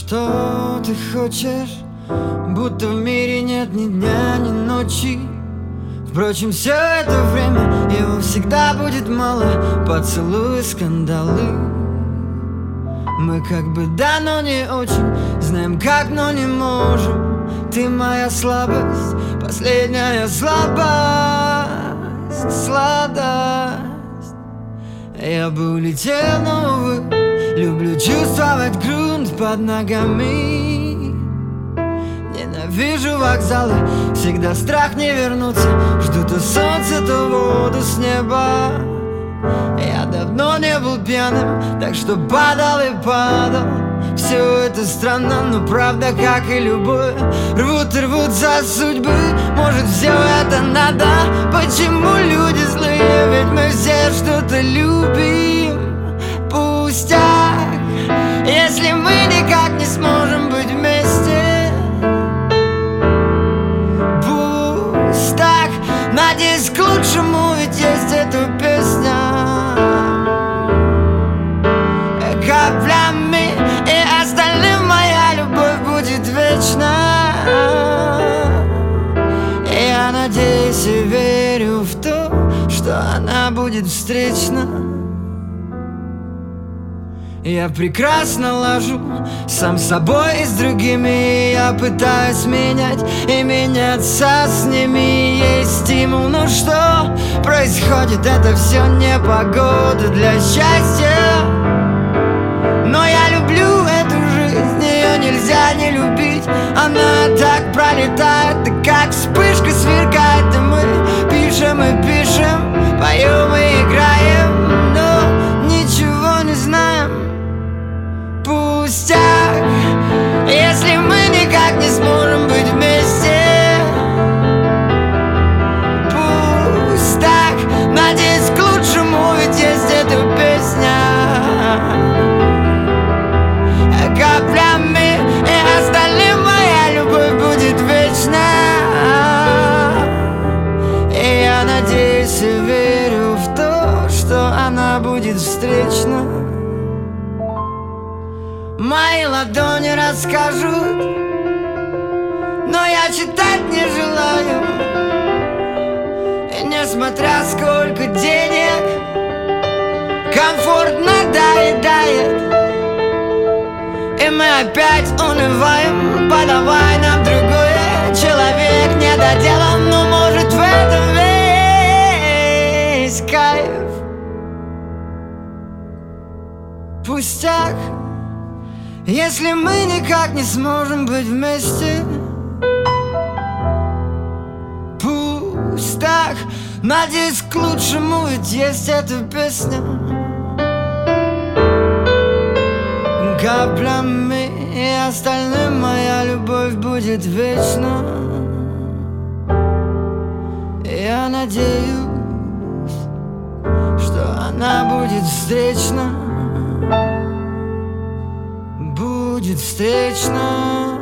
Что ты хочешь? Будто в мире нет ни дня, ни ночи. Впрочем, все это время его всегда будет мало. Поцелуи, скандалы. Мы как бы да, но не очень. Знаем как, но не можем. Ты моя слабость, последняя слабость, сладость. Я бы улетел, но, увы, люблю чувствовать грунт под ногами. Ненавижу вокзалы, всегда страх не вернуться. Жду то солнце, то воду с неба. Я давно не был пьяным, так что падал и падал. Все это странно, но правда, как и любовь. Рвут и рвутся судьбы, может все это надо. Почему люди злые, ведь мы все что-то любим. Пустяк, если мы никак не сможем быть вместе. Пустяк, надеюсь к лучшему, ведь есть эта песня. Каплями и остальным моя любовь будет вечна. Я надеюсь и верю в то, что она будет встречна. Я прекрасно ложу сам собой и с другими. Я пытаюсь менять и меняться с ними. Есть стимул, но что происходит? Это все не погода для счастья. Но я люблю эту жизнь, ее нельзя не любить. Она так пролетает, и как вспышка сверкает. И мы пишем и пишем, поем и играем, но ничего не знаем. Пустяк, если мы никак не сможем быть вместе. Пустяк, надеюсь к лучшему, ведь есть эта песня. Каплями и остальным моя любовь будет вечна. И я надеюсь и верю в то, что она будет встречна. Мои ладони расскажут, но я читать не желаю. И несмотря сколько денег, комфорт надоедает. И мы опять унываем, подавай нам другое. Человек недоделан, но может в этом весь кайф. Пустяк, если мы никак не сможем быть вместе. Пустяк, надеюсь к лучшему, ведь есть эта песня. Каплями и остальным моя любовь будет вечна. Я надеюсь, что она будет встречна. Будет встречна.